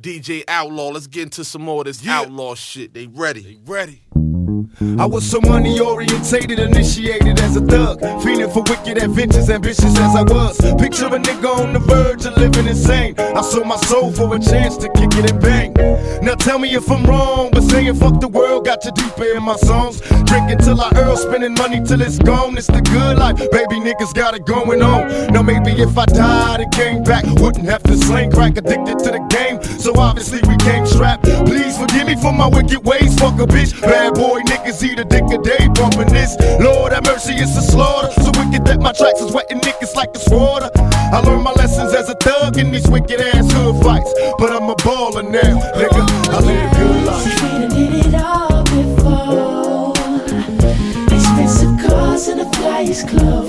DJ Outlaw. Let's get into some more of this outlaw shit. They ready. They ready. I was so money orientated, initiated as a thug, feeling for wicked adventures, ambitious as I was. Picture a nigga on the verge of living insane. I sold my soul for a chance to kick it and bang. Now tell me if I'm wrong, but saying fuck the world got you deeper in my songs. Drinking till I earl, spending money till it's gone. It's the good life, baby, niggas got it going on. Now maybe if I died and came back, wouldn't have to sling crack, addicted to the game, so obviously we came strapped. Please forgive me for my wicked ways, fuck a bitch. Bad boy niggas eat a dick a day bumping this. Lord have mercy, it's a slaughter. So wicked that my tracks is wetting niggas like it's water. I learned my lessons as a thug in these wicked ass hood fights, but I'm a baller now, nigga. I live a good life. See, we done did it all before. Expensive cars and the flyest clothes.